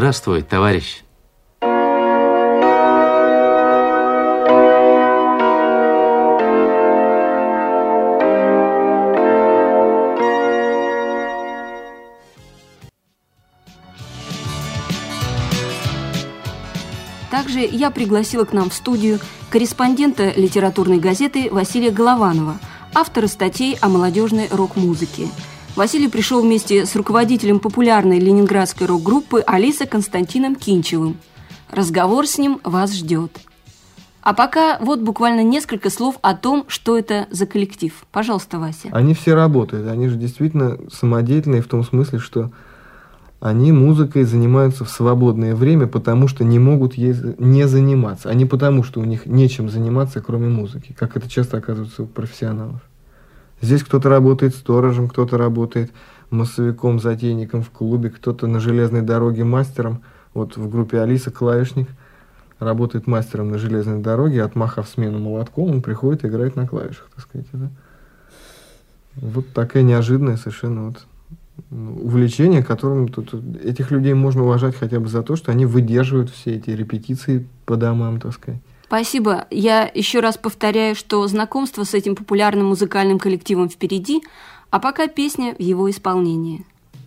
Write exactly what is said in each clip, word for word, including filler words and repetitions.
Здравствуй, товарищ. Также я пригласила к нам в студию корреспондента литературной газеты Василия Голованова, автора статей о молодежной рок-музыке. Василий пришел вместе с руководителем популярной ленинградской рок-группы «Алиса» Константином Кинчевым. Разговор с ним вас ждет. А пока вот буквально несколько слов о том, что это за коллектив. Пожалуйста, Вася. Они все работают, они же действительно самодеятельные в том смысле, что они музыкой занимаются в свободное время, потому что не могут ей не заниматься, а не потому, что у них нечем заниматься, кроме музыки, как это часто оказывается у профессионалов. Здесь кто-то работает сторожем, кто-то работает массовиком, затейником в клубе, кто-то на железной дороге мастером. Вот в группе «Алиса» клавишник работает мастером на железной дороге, отмахав смену молотком, он приходит и играет на клавишах, так сказать. Да? Вот такая неожиданная совершенно вот увлечение, которым тут, этих людей можно уважать хотя бы за то, что они выдерживают все эти репетиции по домам, так сказать. Спасибо. Я еще раз повторяю, что знакомство с этим популярным музыкальным коллективом впереди, а пока песня в его исполнении.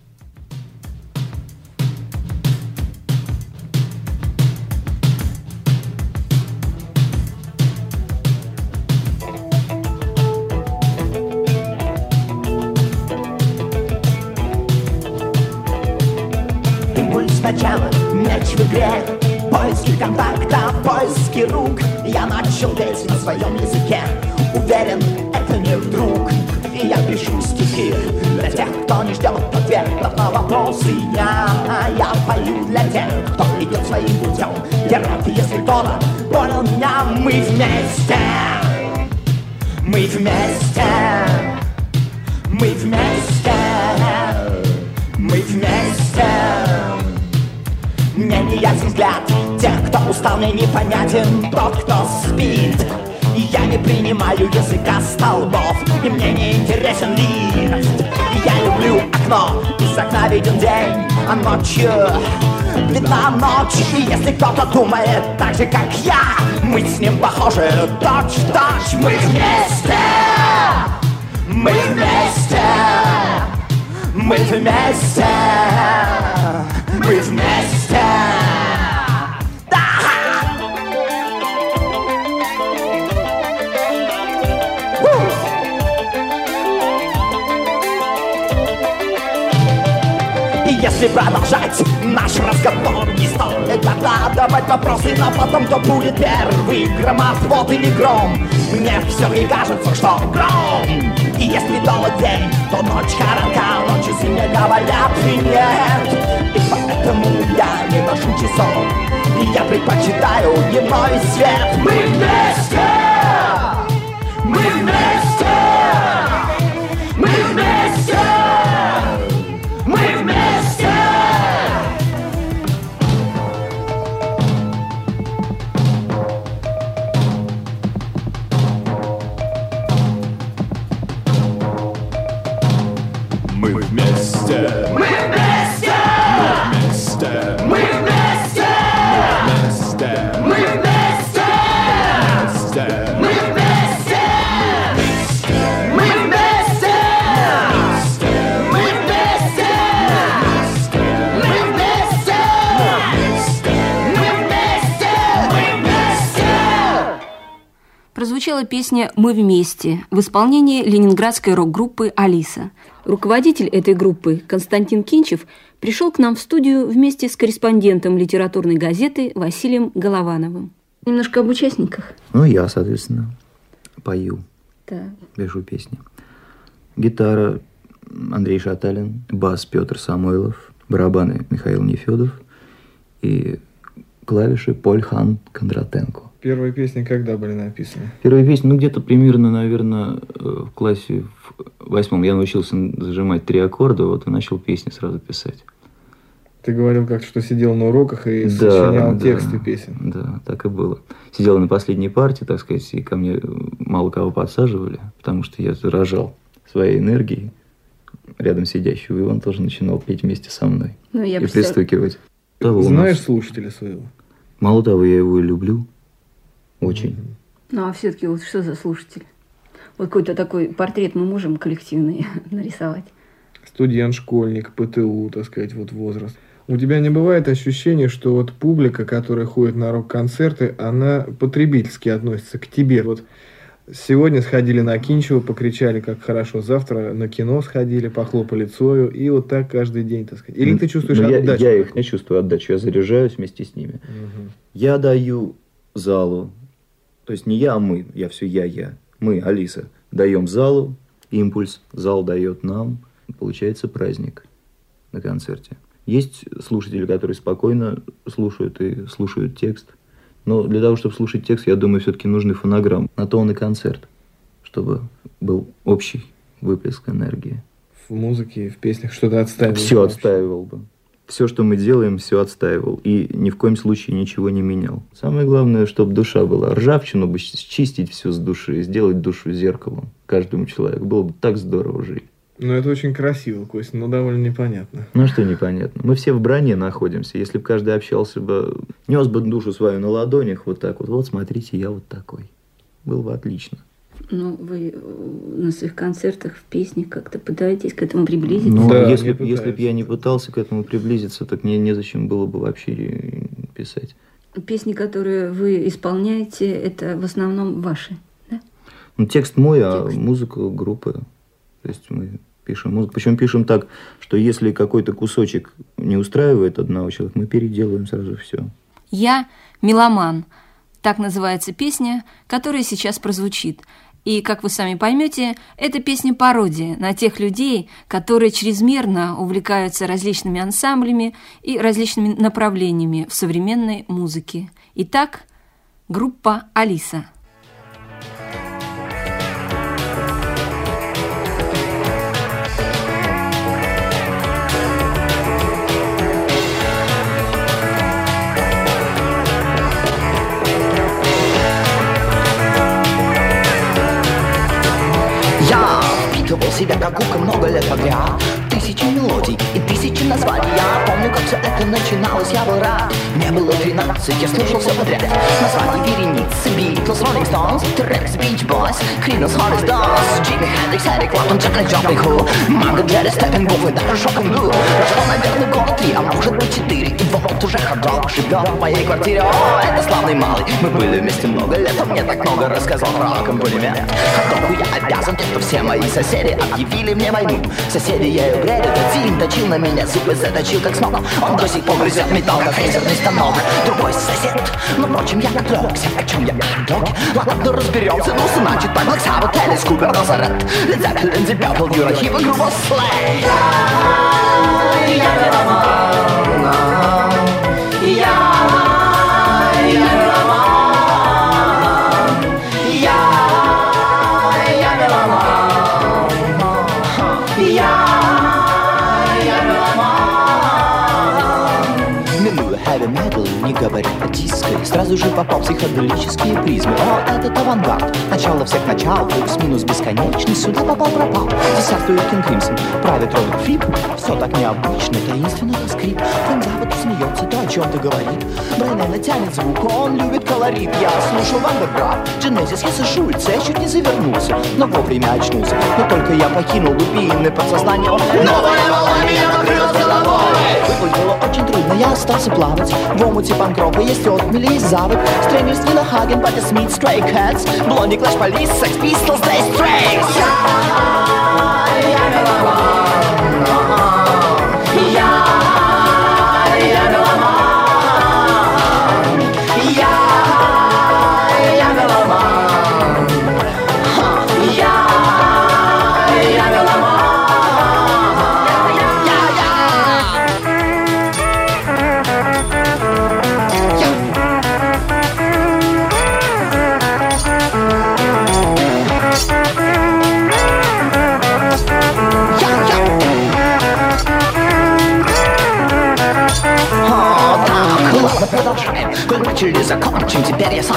Сначала мяч в игре, поиски контакта, поиски рук. Я начал петь на своем языке, уверен, это не вдруг. И я пишу стихи для тех, кто не ждет ответов на вопросы. Я, я пою для тех, кто идет своим путем. Я рад, если кто-то понял меня. Мы вместе, мы вместе, мы вместе, мы вместе. Мне не ясен взгляд тех, кто устал, мне непонятен тот, кто спит. И я не принимаю языка столбов, и мне не интересен лифт. И я люблю окно, из окна виден день, а ночью видна ночь. И если кто-то думает так же, как я, мы с ним похожи точь в точь. Мы вместе, мы вместе, мы вместе, мы вместе. Если продолжать наш разговор, не стоит откладывать вопросы на потом, кто будет первый, громоотвод или гром. Мне все и кажется, что гром. И если долг день, то ночь коротка, ночью зимние говорят и нет. И поэтому я не ношу часов, и я предпочитаю дневной свет. Мы вместе, мы вместе, мы вместе, мы вместе. Мы вместе, мы вместе, мы вместе, мы вместе, мы вместе, мы вместе, мы вместе, мы вместе, мы вместе, мы вместе, мы вместе, мы вместе. Прозвучала песня «Мы вместе» в исполнении ленинградской рок-группы «Алиса». Руководитель этой группы Константин Кинчев пришел к нам в студию вместе с корреспондентом литературной газеты Василием Головановым. Немножко об участниках. Ну, я, соответственно, пою, Так. пишу песни. Гитара Андрей Шаталин, бас Петр Самойлов, барабаны Михаил Нефедов и клавиши Поль Хан Кондратенко. Первые песни когда были написаны? Первые песни, ну, где-то примерно, наверное, в классе в восьмом я научился зажимать три аккорда, вот, и начал песни сразу писать. Ты говорил как-то, что сидел на уроках и Да, сочинял да, тексты песен. Да, так и было. Сидел на последней партии, так сказать, и ко мне мало кого подсаживали, потому что я заражал своей энергией рядом сидящего, и он тоже начинал петь вместе со мной Ну, я и представ... пристукивать. Того Знаешь нас... слушателя своего? Мало того, я его и люблю. Очень. Ну, а все-таки вот что за слушатель? Вот какой-то такой портрет мы можем коллективный нарисовать? Студент, школьник, ПТУ, так сказать, вот возраст. У тебя не бывает ощущения, что вот публика, которая ходит на рок-концерты, она потребительски относится к тебе? Вот сегодня сходили на Кинчево, покричали, как хорошо, завтра на кино сходили, похлопали Цою, и вот так каждый день, так сказать. Или ты чувствуешь ну, отдачу? Я, я их не чувствую отдачу, я заряжаюсь вместе с ними. Угу. Я даю залу, то есть не я, а мы, я все я, я. Мы, Алиса, даем залу импульс, зал дает нам, получается праздник на концерте. Есть слушатели, которые спокойно слушают и слушают текст. Но для того, чтобы слушать текст, я думаю, все-таки нужны фонограммы. На то он и концерт, чтобы был общий выплеск энергии. В музыке, в песнях что-то отстаивал? Все отстаивал бы. Все, что мы делаем, все отстаивал. И ни в коем случае ничего не менял. Самое главное, чтобы душа была. Ржавчину бы счистить все с души, сделать душу зеркалом каждому человеку. Было бы так здорово жить. Ну, это очень красиво, Костя, но довольно непонятно. Ну, что непонятно? Мы все в броне находимся. Если бы каждый общался бы, нес бы душу свою на ладонях, вот так вот. Вот, смотрите, я вот такой. Было бы отлично. Ну, вы на своих концертах, в песнях как-то пытаетесь к этому приблизиться? Ну, да, если, если бы я не пытался к этому приблизиться, так мне незачем было бы вообще писать. Песни, которые вы исполняете, это в основном ваши, да? Ну, текст мой, Текст. А музыка группы. То есть мы пишем музыку. Причем пишем так, что если какой-то кусочек не устраивает одного человека, мы переделываем сразу все. «Я меломан». Так называется песня, которая сейчас прозвучит. И, как вы сами поймете, это песня-пародия на тех людей, которые чрезмерно увлекаются различными ансамблями и различными направлениями в современной музыке. Итак, группа «Алиса». Впитывал себя как губка много лет подряд. Тысячи мелодий и тысячи названий. Я помню, как все это начиналось, я был рад. Мне было тринадцать, я слушал все подряд. Названия вереницы: Beatles, Rolling Stones, T-Rex, Beach Boys, Creedence, Hollis Dolls, Jimi Hendrix, Eric Clapton, Jack Jumping Who, Mango, Jerry, Steppenwolf и даже Шок-н-Ду. Прошло, наверное, года три, а может быть четыре. И вот уже хот-дог живет в моей квартире. О, это славный малый. Мы были вместе много лет, он мне так много рассказал про аккомпанемент. Хот-догу я обязан, тем, что все мои соседи объявили мне войну. Соседи ею грели, один точил на меня зубы, заточил как снова. Он до сих пор грызет металл, как фрезерный станок. Другой сосед, но впрочем я отвлекся. О чем я хот-дог? Ладно, разберемся, ну значит так. Black Sabbath, Alice Cooper, Nazareth, Led Zeppelin, Deep Purple, Eurohip и группа Slay. Я, я меломан, я, я меломан, я, я меломан, я, я меломан. Минуя heavy metal, не говоря о диско, сразу же попал психоделические призмы. О, этот авангард, начало всех начал, плюс-минус бесконечный, сюда попал-пропал. Десятую King Crimson, правит Роберт Фрип. Все так необычно, таинственно до скрип. Фрэнк Запад смеется, то о чем-то говорит. Брайан тянет звук, он любит колорит. Я слушал Вандерграф, Genesis, я Шульца, я чуть не завернулся, но вовремя очнулся. Но только я покинул глубины подсознания. Новая волна меня накрыла с головой. Выплыть было очень трудно, я остался плавать в омуте панк-рока, есть отмели и завод. Стрэнджерс, Нина Хаген, Патти Смит, Stray Cats, Blondie, Clash Police, Sex Pistols, Dire Straits. Я, я меломан, я, я меломан, я, я меломан, я, я меломан.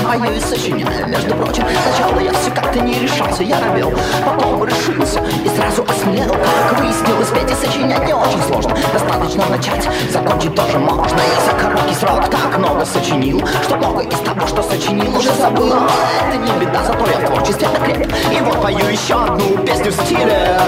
пою и сочиняю. Между прочим, сначала я все как-то не решался, я робел, потом решился и сразу осмелел. Как выяснилось, петь и сочинять не очень сложно. Достаточно начать, закончить тоже можно. Я за короткий срок так много сочинил, что много из того, что сочинил, уже забыл. Но это не беда, зато я в творчестве окреп. И вот пою еще одну песню в стиле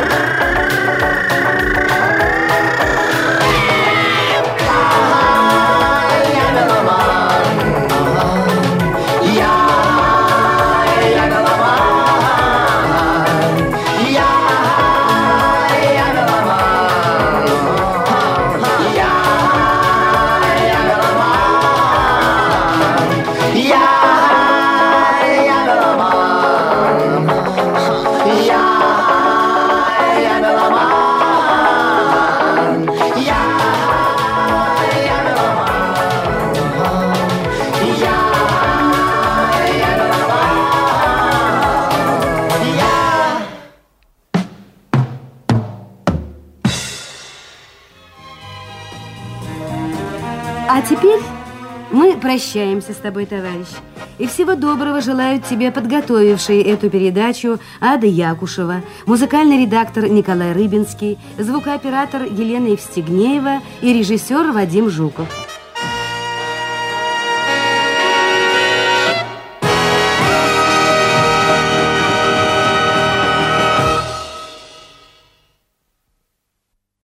А теперь мы прощаемся с тобой, товарищ. И всего доброго желают тебе подготовившие эту передачу Ада Якушева, музыкальный редактор Николай Рыбинский, звукооператор Елена Евстигнеева и режиссер Вадим Жуков.